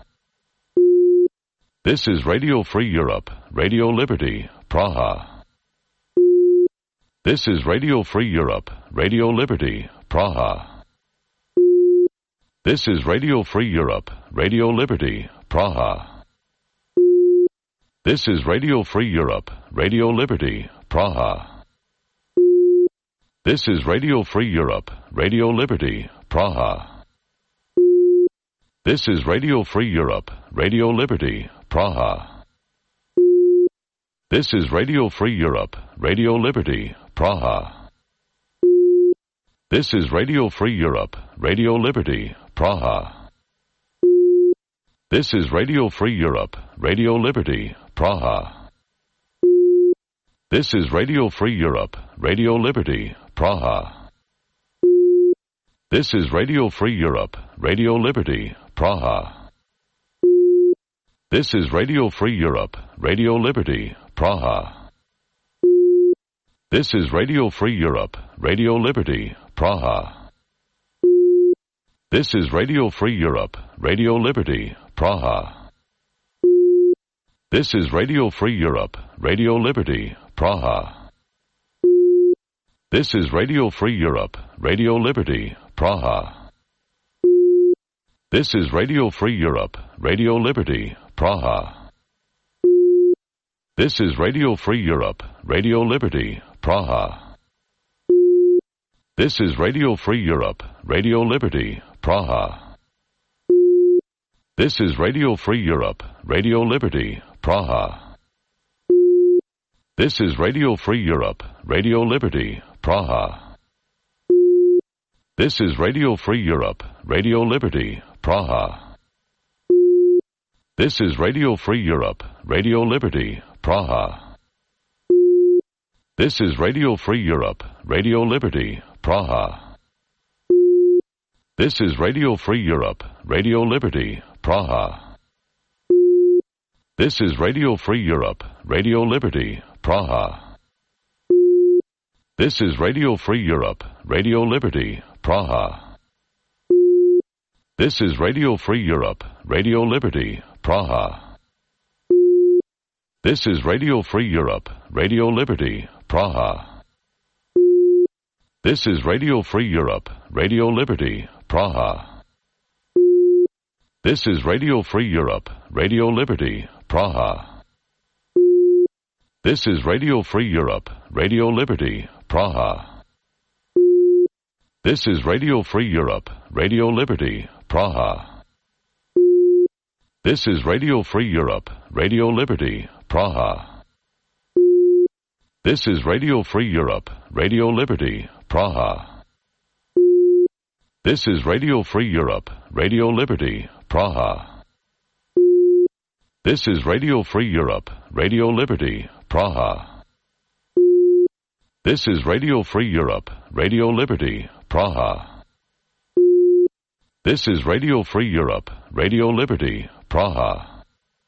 This is Radio Free Europe, Radio Liberty, Praha. This is Radio Free Europe, Radio Liberty, Praha. This is Radio Free Europe, Radio Liberty, Praha. This is Radio Free Europe, Radio Liberty, Praha. This is Radio Free Europe, Radio Liberty, Praha. This is Radio Free Europe, Radio Liberty, Praha. This is Radio Free Europe, Radio Liberty, Praha. This is Radio Free Europe, Radio Liberty, Praha. This is Radio Free Europe, Radio Liberty, Praha. This is Radio Free Europe, Radio Liberty, Praha. This is Radio Free Europe, Radio Liberty, Praha. This is Radio Free Europe, Radio Liberty, Praha. This is Radio Free Europe, Radio Liberty, Praha. This is Radio Free Europe, Radio Liberty, Praha. This is Radio Free Europe, Radio Liberty, Praha. This is Radio Free Europe, Radio Liberty, Praha. This is Radio Free Europe, Radio Liberty, Praha. This is Radio Free Europe, Radio Liberty, Praha. This is Radio Free Europe, Radio Liberty, Praha. This is Radio Free Europe, Radio Liberty, Praha. This is Radio Free Europe, Radio Liberty, Praha. This is Radio Free Europe, Radio Liberty, Praha. This is Radio Free Europe, Radio Liberty, Praha. This is Radio Free Europe, Radio Liberty, Praha. This is Radio Free Europe, Radio Liberty, Praha. This is Radio Free Europe, Radio Liberty, Praha. This is Radio Free Europe, Radio Liberty, Praha. This is Radio Free Europe, Radio Liberty, Praha. This is Radio Free Europe, Radio Liberty, Praha. This is Radio Free Europe, Radio Liberty, Praha. This is Radio Free Europe, Radio Liberty, Praha. This is Radio Free Europe, Radio Liberty, Praha. This is Radio Free Europe, Radio Liberty, Praha. This is Radio Free Europe, Radio Liberty, Praha. This is Radio Free Europe, Radio Liberty, Praha. This is Radio Free Europe, Radio Liberty, Praha. This is Radio Free Europe, Radio Liberty, Praha. This is Radio Free Europe, Radio Liberty, Praha. This is Radio Free Europe, Radio Liberty, Praha.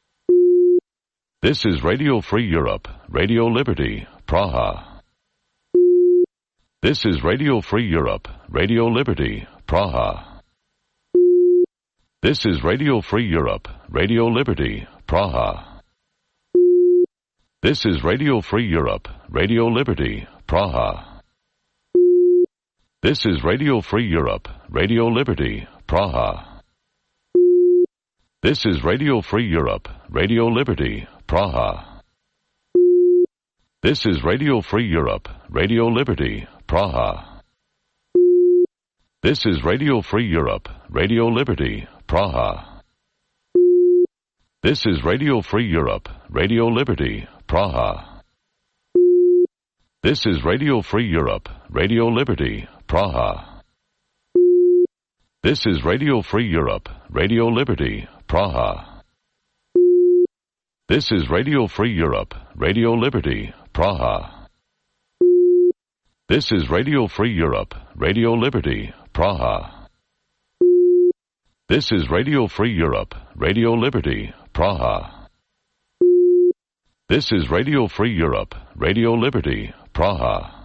This is Radio Free Europe, Radio Liberty, Praha. This is Radio Free Europe, Radio Liberty, Praha. This is Radio Free Europe, Radio Liberty, Praha. This is Radio Free Europe, Radio Liberty, Praha. This is Radio Free Europe, Radio Liberty, Praha. This is Radio Free Europe, Radio Liberty, Praha. This is Radio Free Europe, Radio Liberty, Praha. This is Radio Free Europe, Radio Liberty, Praha. This is Radio Free Europe, Radio Liberty, Praha. This is Radio Free Europe, Radio Liberty, Praha. This is Radio Free Europe, Radio Liberty, Praha. This is Radio Free Europe, Radio Liberty, Praha. This is Radio Free Europe, Radio Liberty, Praha. This is Radio Free Europe, Radio Liberty, Praha. This is Radio Free Europe, Radio Liberty, Praha.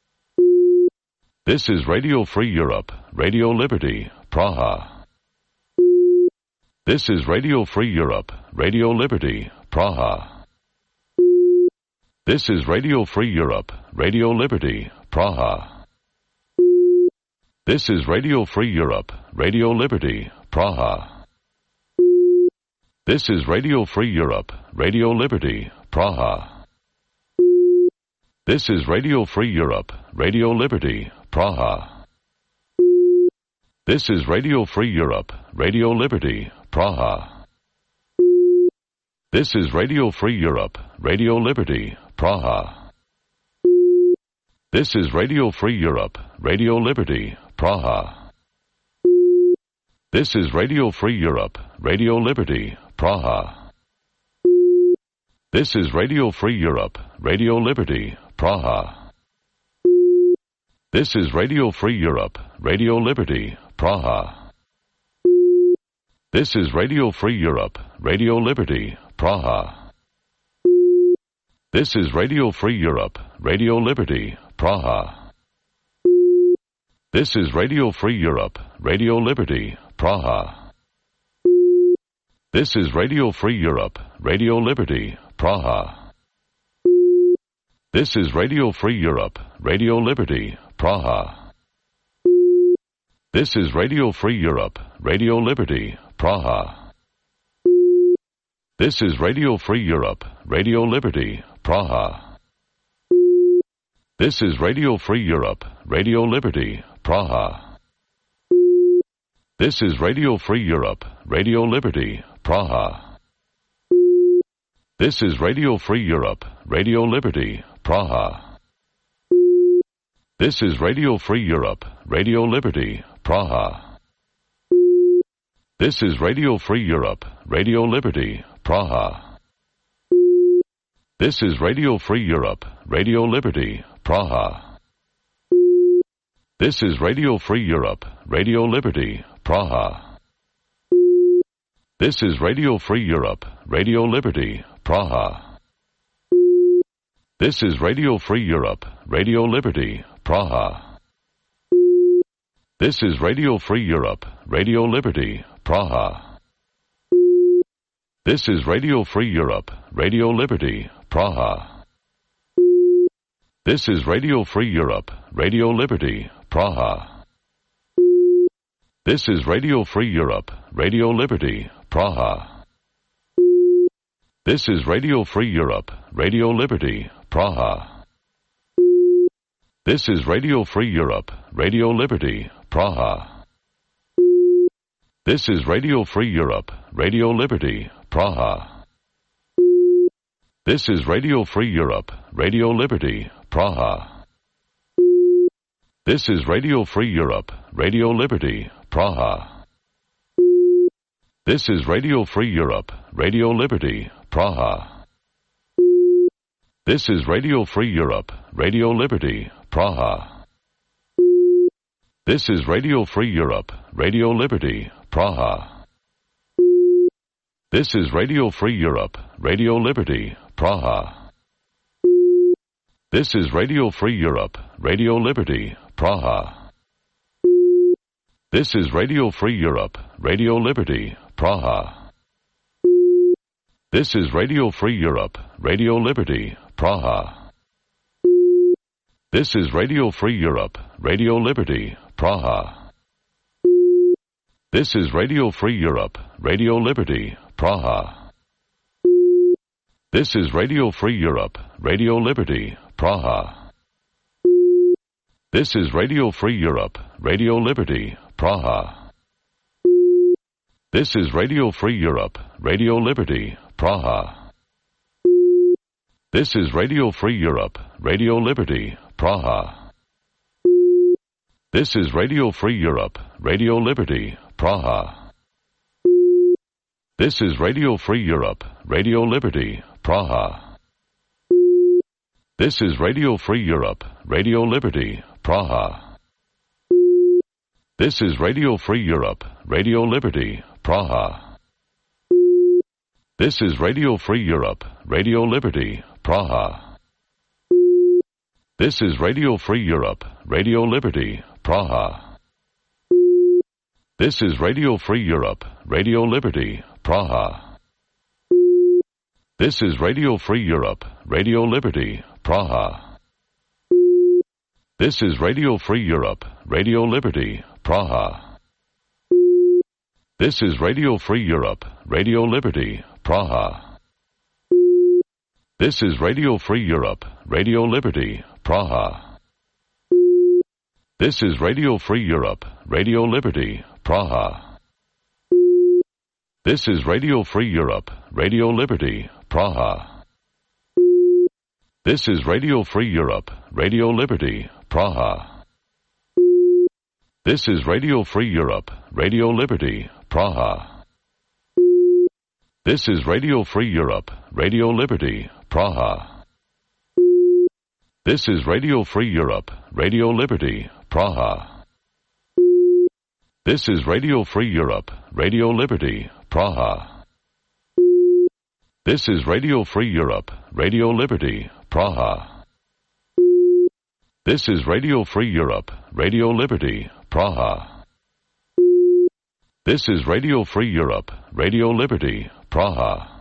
This is Radio Free Europe, Radio Liberty, Praha. This is Radio Free Europe, Radio Liberty, Praha. This is Radio Free Europe, Radio Liberty, Praha. This is Radio Free Europe, Radio Liberty, Praha. This is Radio Free Europe, Radio Liberty, Praha. This is Radio Free Europe, Radio Liberty, Praha. This is Radio Free Europe, Radio Liberty, Praha. This is Radio Free Europe, Radio Liberty, Praha. This is Radio Free Europe, Radio Liberty, Praha. This is Radio Free Europe, Radio Liberty, Praha. This is Radio Free Europe, Radio Liberty, Praha. This is Radio Free Europe, Radio Liberty, Praha. This is Radio Free Europe, Radio Liberty, Praha. This is Radio Free Europe, Radio Liberty, Praha. This is Radio Free Europe, Radio Liberty, Praha. This is Radio Free Europe, Radio Liberty, Praha. This is Radio Free Europe, Radio Liberty, Praha. This is Radio Free Europe, Radio Liberty, Praha. This is Radio Free Europe, Radio Liberty, Praha. This is Radio Free Europe, Radio Liberty, Praha. This is Radio Free Europe, Radio Liberty, Praha. This is Radio Free Europe, Radio Liberty, Praha. This is Radio Free Europe, Radio Liberty, Praha. This is Radio Free Europe, Radio Liberty, Praha. This is Radio Free Europe, Radio Liberty, Praha. This is Radio Free Europe, Radio Liberty, Praha. This is Radio Free Europe, Radio Liberty, Praha. This is Radio Free Europe, Radio Liberty, Praha. This is Radio Free Europe, Radio Liberty, Praha. This is Radio Free Europe, Radio Liberty, Praha. This is Radio Free Europe, Radio Liberty, Praha. This is Radio Free Europe, Radio Liberty, Praha. This is Radio Free Europe, Radio Liberty, Praha. This is Radio Free Europe, Radio Liberty, Praha. This is Radio Free Europe, Radio Liberty, Praha. This is Radio Free Europe, Radio Liberty, Praha. This is Radio Free Europe, Radio Liberty, Praha. This is Radio Free Europe, Radio Liberty, Praha. This is Radio Free Europe, Radio Liberty, Praha. This is Radio Free Europe, Radio Liberty, Praha. This is Radio Free Europe, Radio Liberty, Praha. This is Radio Free Europe, Radio Liberty, Praha. This is Radio Free Europe, Radio Liberty, Praha. This is Radio Free Europe, Radio Liberty, Praha. This is Radio Free Europe, Radio Liberty, Praha. This is Radio Free Europe, Radio Liberty, Praha. This is Radio Free Europe, Radio Liberty, Praha. This is Radio Free Europe, Radio Liberty, Praha. This is Radio Free Europe, Radio Liberty, Praha. This is Radio Free Europe, Radio Liberty, Praha. This is Radio Free Europe, Radio Liberty, Praha. This is Radio Free Europe, Radio Liberty, Praha. This is Radio Free Europe, Radio Liberty, Praha. This is Radio Free Europe, Radio Liberty, Praha. This is Radio Free Europe, Radio Liberty, Praha. This is Radio Free Europe, Radio Liberty, Praha. This is Radio Free Europe, Radio Liberty, Praha. This is Radio Free Europe, Radio Liberty, Praha. This is Radio Free Europe, Radio Liberty, Praha. This is Radio Free Europe, Radio Liberty, Praha. This is Radio Free Europe, Radio Liberty, Praha. This is Radio Free Europe, Radio Liberty, Praha. This is Radio Free Europe, Radio Liberty, Praha. This is Radio Free Europe, Radio Liberty, Praha. This is Radio Free Europe, Radio Liberty, Praha. This is Radio Free Europe, Radio Liberty, Praha. This is Radio Free Europe, Radio Liberty, Praha. This is Radio Free Europe, Radio Liberty, Praha. This is Radio Free Europe, Radio Liberty, Praha. This is Radio Free Europe, Radio Liberty, Praha. This is Radio Free Europe, Radio Liberty, Praha.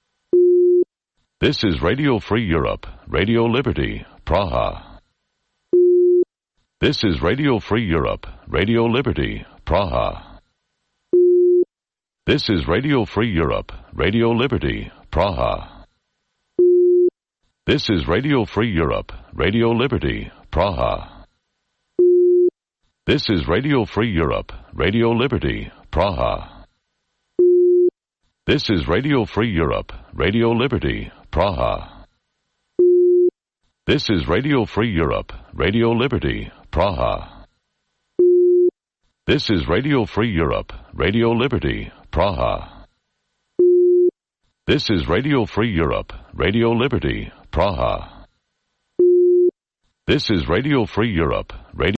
This is Radio Free Europe, Radio Liberty, Praha. This is Radio Free Europe, Radio Liberty, Praha. This is Radio Free Europe, Radio Liberty, Praha. This is Radio Free Europe, Radio Liberty, Praha. This is Radio Free Europe, Radio Liberty, Praha. This is Radio Free Europe, Radio Liberty, Praha. This is Radio Free Europe, Radio Liberty, Praha. This is Radio Free Europe, Radio Liberty, Praha. This is Radio Free Europe, Radio Liberty, Praha. This is Radio Free Europe, Radio